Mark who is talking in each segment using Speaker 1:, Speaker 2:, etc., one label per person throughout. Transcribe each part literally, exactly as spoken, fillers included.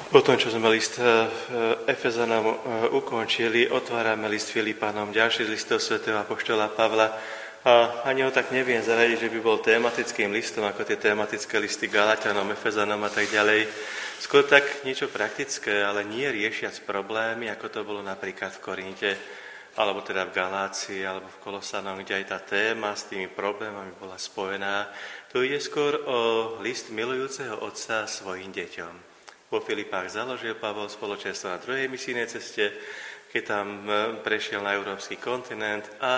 Speaker 1: Po tom, čo sme list Efezanom ukončili, otvárame list Filipánom, ďalší z listov svätého apoštola Pavla. A ani ho tak neviem zaradiť, že by bol tematickým listom, ako tie tematické listy Galatianom, Efezanom a tak ďalej. Skôr tak niečo praktické, ale nie riešiac problémy, ako to bolo napríklad v Korinte, alebo teda v Galácii, alebo v Kolosanom, kde aj tá téma s tými problémami bola spojená. Tu ide skôr o list milujúceho otca svojim deťom. Vo Filipách založil Pavol spoločenstvo na druhej misijnej ceste, keď tam prešiel na európsky kontinent a, a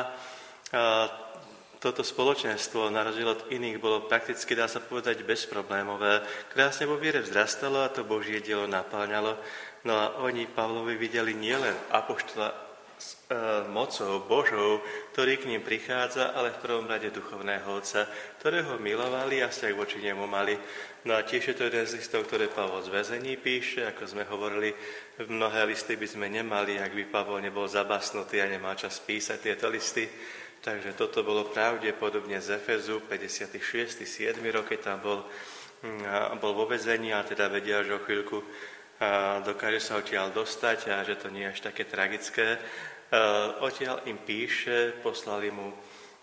Speaker 1: toto spoločenstvo, na rozdiel od iných, bolo prakticky, dá sa povedať, bezproblémové. Krásne vo viere vzrastalo a to Božie dielo napáňalo. No a oni Pavlovi videli nielen apoštola s e, mocou Božou, ktorý k ním prichádza, ale v prvom rade duchovného otca, ktorého milovali a vzťah voči nemu mali. No a tiež je to jeden z listov, ktoré Pavol z väzení píše, ako sme hovorili, mnohé listy by sme nemali, ak by Pavol nebol zabasnutý a nemal čas písať tieto listy. Takže toto bolo pravdepodobne z Efezu, päťdesiaty šiesty siedmy rok, keď tam bol, bol vo väzení a teda vedia, že o chvíľku dokáže sa odtiaľ dostať a že to nie je až také tragické. Odtiaľ im píše, poslali mu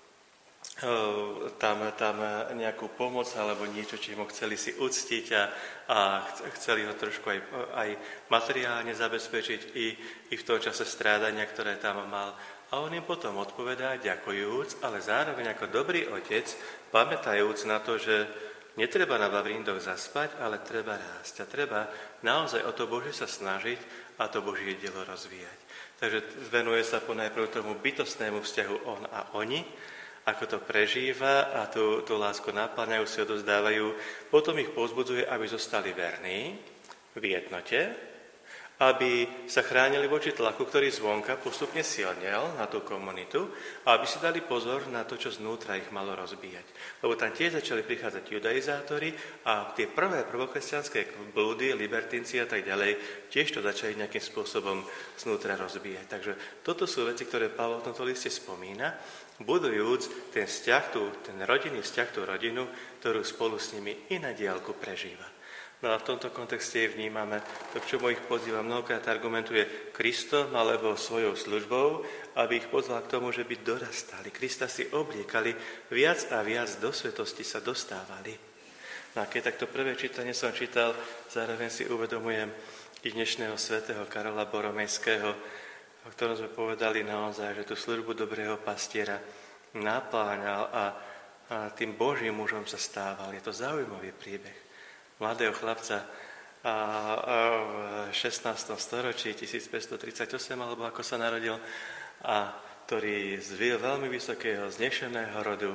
Speaker 1: tam, tam nejakú pomoc alebo niečo, čím ho chceli si uctiť a, a chceli ho trošku aj, aj materiálne zabezpečiť i, i v tom čase strádania, ktoré tam mal. A on im potom odpovedá, ďakujúc, ale zároveň ako dobrý otec, pamätajúc na to, že netreba na vavrindoch zaspať, ale treba rásť. A treba naozaj o to Božie sa snažiť a to Božie dielo rozvíjať. Takže venuje sa ponajprv tomu bytostnému vzťahu on a oni, ako to prežíva a tú, tú lásku napĺňajú, si odovzdávajú. Potom ich povzbudzuje, aby zostali verní v jednote, aby sa chránili voči tlaku, ktorý zvonka postupne silnel na tú komunitu a aby si dali pozor na to, čo znútra ich malo rozbíjať. Lebo tam tiež začali prichádzať judaizátori a tie prvé prvokresťanské blúdy, libertinci a tak ďalej, tiež to začali nejakým spôsobom znútra rozbíjať. Takže toto sú veci, ktoré Pavol v tomto liste spomína, budujúc ten vzťah, tú, ten rodinný vzťah, tú rodinu, ktorú spolu s nimi i na diaľku prežíva. No a v tomto kontexte vnímame, to, k čomu ich pozýva, mnohokrát argumentuje Kristom alebo svojou službou, aby ich pozval k tomu, že by dorastali. Krista si obliekali, viac a viac do svetosti sa dostávali. No a keď takto prvé čítanie som čítal, zároveň si uvedomujem i dnešného svätého Karola Boromejského, o ktorom sme povedali naozaj, že tú službu dobrého pastiera napláňal a, a tým Božím mužom sa stával. Je to zaujímavý príbeh mladého chlapca a, a v šestnástom storočí, tisícpäťstotridsaťosem, alebo ako sa narodil, a ktorý z veľmi vysokého, znešeného rodu.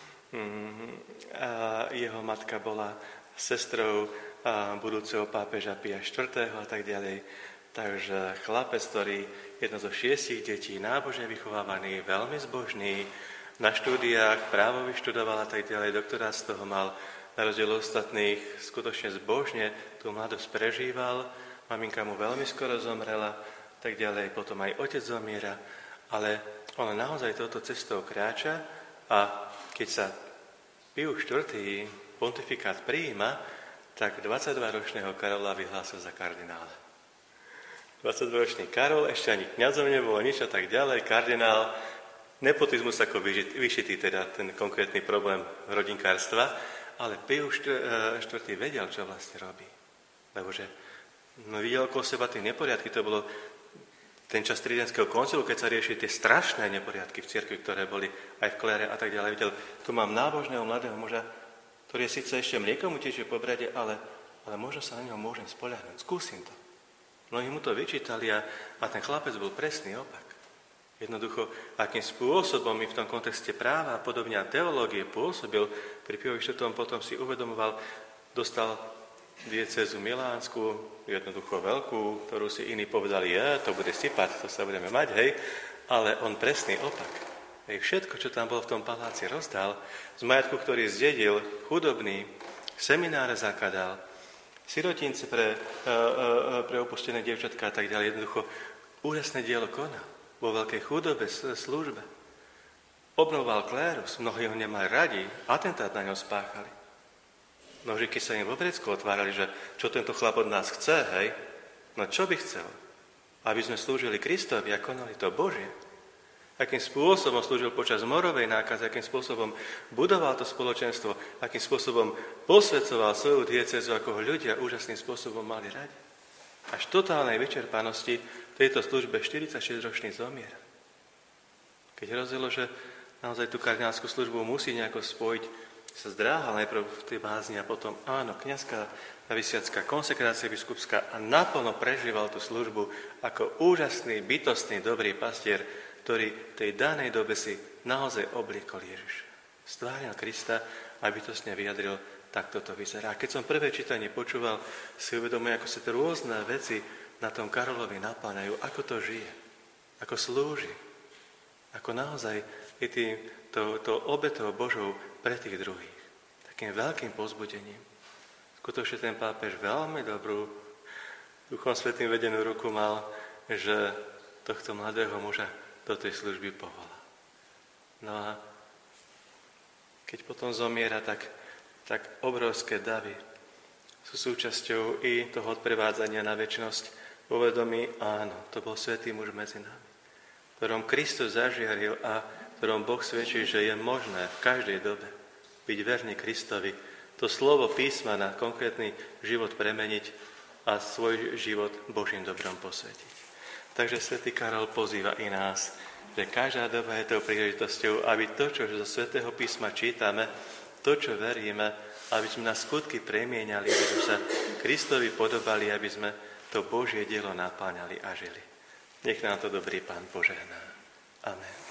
Speaker 1: A jeho matka bola sestrou budúceho pápeža Pia štvrtého a tak ďalej. Takže chlapec, ktorý jedno zo šiestich detí, nábožne vychovávaný, veľmi zbožný, na štúdiách právo vyštudoval a tak ďalej, doktorát z toho mal, na rozdiel ostatných skutočne zbožne tú mladosť prežíval, maminka mu veľmi skoro zomrela, tak ďalej, potom aj otec zomiera, ale on naozaj touto cestou kráča a keď sa Pius štvrtý pontifikát prijíma, tak dvadsaťdvaročného Karola vyhlásil za kardinála. dvadsaťdvaročný Karol, ešte ani kňazom nebolo nič a tak ďalej, kardinál, nepotizmus ako vyšitý, teda ten konkrétny problém rodinkárstva, ale Pius štvrtý vedel, čo vlastne robí. Lebo že no, videl okolo seba tie neporiadky, to bolo ten čas Tridentského koncilu, keď sa riešili tie strašné neporiadky v cirkvi, ktoré boli aj v klére a tak ďalej. Videl, tu mám nábožného mladého muža, ktorý je síce ešte mliekom utečie po brade, ale, ale možno sa na neho môžem spoľahnúť. Skúsim to. Mnohí mu to vyčítali a, a ten chlapec bol presný opak. Jednoducho, akým spôsobom mi v tom kontexte práva a podobne a teológie pôsobil, pri Piovi štvrtom potom si uvedomoval, dostal diecézu Milánsku, jednoducho veľkú, ktorú si iní povedali, ja, to bude sypať, to sa budeme mať, hej, ale on presný opak. Hej, všetko, čo tam bolo v tom paláci, rozdal, z majetku, ktorý zdedil, chudobný, semináre zakladal, sirotince pre, pre opustené dievčatka a tak ďalej, jednoducho úžasné dielo konal. Vo veľkej chudobe, službe. Obnovoval klérus, mnohí ho nemali radi, atentát na ňo spáchali. nožiky sa im vo vrecku otvárali, že čo tento chlap od nás chce, hej? No čo by chcel? Aby sme slúžili Kristovi a konali to Božie. Akým spôsobom slúžil počas morovej nákazy, akým spôsobom budoval to spoločenstvo, akým spôsobom posvedcoval svoju diecézu, ako ho ľudia úžasným spôsobom mali radi. Až v totálnej vyčerpanosti tejto službe štyridsaťšesťročný zomiera. Keď hrozilo, že naozaj tú kardinálskú službu musí nejako spojiť, sa zdráhal najprv v tej bázni a potom áno, kňazská noviciatská konsekrácia biskupská a naplno prežíval tú službu ako úžasný, bytostný, dobrý pastier, ktorý v tej danej dobe si naozaj obliekol Ježiš. Stváril Krista a bytostne vyjadril, takto to vyzerá. A keď som prvé čítanie počúval, si uvedomujem, ako sa tie rôzne veci na tom Karolovi napáňajú, ako to žije, ako slúži, ako naozaj je tým, to, to obetou Božou pre tých druhých. Takým veľkým povzbudením. Skutočne ten pápež veľmi dobrú, Duchom Svätým vedenú ruku mal, že tohto mladého muža do tej služby povolá. No a keď potom zomiera, tak, tak obrovské davy sú súčasťou i toho odprevádzania na večnosť. Povedomí, áno, to bol svätý muž medzi nami, ktorom Kristus zažiaril a ktorom Boh svedčí, že je možné v každej dobe byť verný Kristovi, to slovo písma na konkrétny život premeniť a svoj život Božím dobrom posvetiť. Takže svätý Karol pozýva i nás, že každá doba je tou príležitosťou, aby to, čo zo svätého písma čítame, to, čo veríme, aby sme na skutky premieniali, aby sme sa Kristovi podobali, aby sme to Božie dielo napáňali a žili. Nech nám to dobrý Pán požehná. Amen.